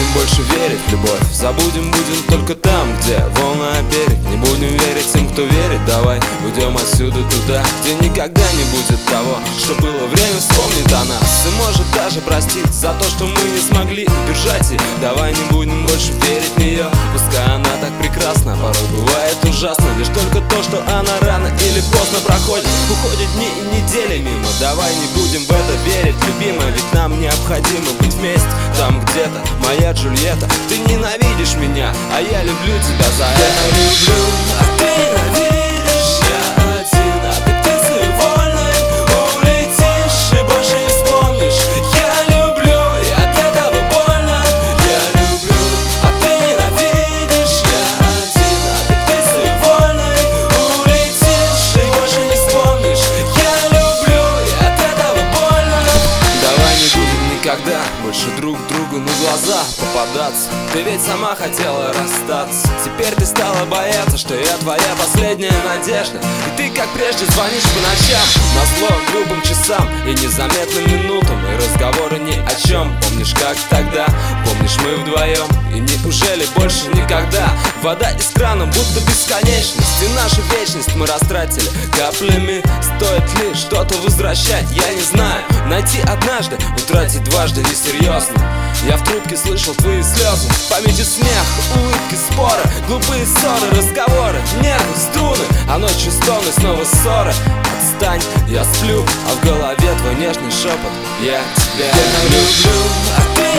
будем больше верить в любовь. Забудем будем только там, где волна о берег. Не будем верить тем, кто верит. Давай уйдем отсюда туда, где никогда не будет того, что было. Время вспомнит о нас и может даже простить за то, что мы не смогли удержать. И давай не будем больше верить в нее. Пускай она так прекрасна, порой бывает ужасно. Лишь только то, что она рано или поздно проходит. Уходят дни и недели мимо. Давай не будем в это верить, любимая. Ведь нам необходимо быть вместе. Там где-то моя Джульетта. Ты ненавидишь меня, а я люблю тебя за это. Я люблю, а ты ненавидишь. Я один, а ты птицей вольной улетишь и больше не вспомнишь. Я люблю, и от этого больно. Я люблю, а ты ненавидишь. Я один, а ты птицей вольной улетишь и больше не вспомнишь. Я люблю, и от этого больно. Давай не будем никогда больше друг другу на глаза попадаться. Ты ведь сама хотела расстаться. Теперь ты стала бояться, что я твоя последняя надежда. И ты, как прежде, звонишь по ночам, назло грубым часам и незаметным минутам. И разговоры ни о чем. Помнишь, как тогда? Помнишь, мы вдвоем? И неужели больше никогда? Вода из крана, будто бесконечность. И нашу вечность мы растратили каплями. Стоит ли что-то возвращать? Я не знаю. Найти однажды, утратить дважды несерьезно. Я в трубке слышал твои слезы, в памяти смех, улыбки, споры, глупые ссоры, разговоры, нервы, струны, а ночью стоны, снова ссоры. Отстань, я сплю, а в голове твой нежный шепот. Я тебя люблю, а ты